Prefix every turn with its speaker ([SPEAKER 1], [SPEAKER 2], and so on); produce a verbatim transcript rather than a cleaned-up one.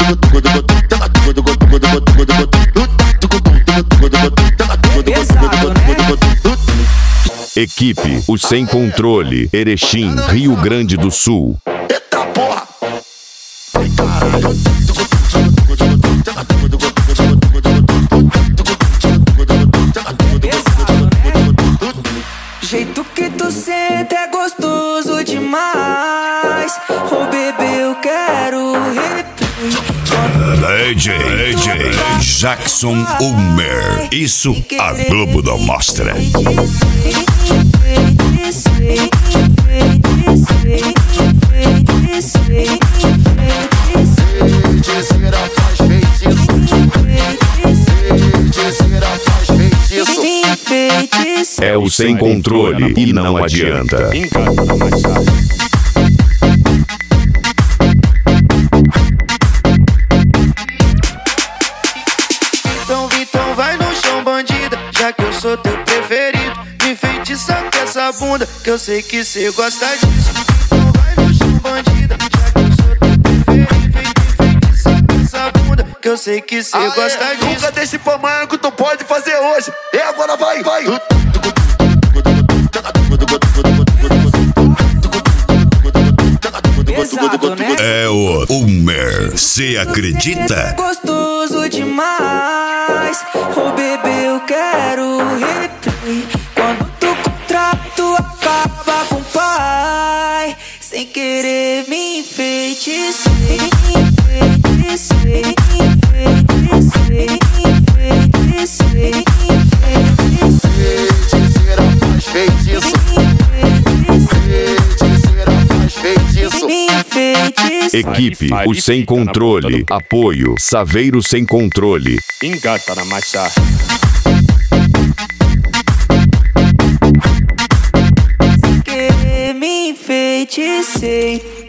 [SPEAKER 1] Equipe O Sem Controle, Erechim, Rio Grande do Sul.
[SPEAKER 2] Eita porra! Ai, caralho!
[SPEAKER 3] Jeito que tu senta é gostoso demais. Oh, bebê, eu quero replay.
[SPEAKER 4] D J, D J Jackson Ulmer. Isso a Globo não mostra.
[SPEAKER 1] É o Sem Controle e não adianta.
[SPEAKER 5] Então, Vitão, vai no chão, bandida, já que eu sou teu preferido. Me enfeitiça com essa bunda, que eu sei que cê gosta disso. Então vai no chão, bandida, já que eu sou teu preferido. Enfeitiça com essa bunda, que eu sei que cê ah, gosta é. disso.
[SPEAKER 2] Nunca deixe pra amanhã que tu pode fazer hoje. E agora vai, vai!
[SPEAKER 3] Pesado, né?
[SPEAKER 4] É o Ulmer, cê acredita?
[SPEAKER 3] É gostoso demais. Oh, bebê, eu quero replay. Quando tu contrato acaba com o pai, sem querer me enfeitiçei, enfeitiçei, enfeitiçei, enfeitiçei,
[SPEAKER 2] Feiticeira faz feitiço. Feiticeira faz feitiço.
[SPEAKER 1] Equipe O Sem Controle, apoio Saveiro Sem Controle.
[SPEAKER 6] Engata na marcha.
[SPEAKER 3] Sem querer me enfeiticei.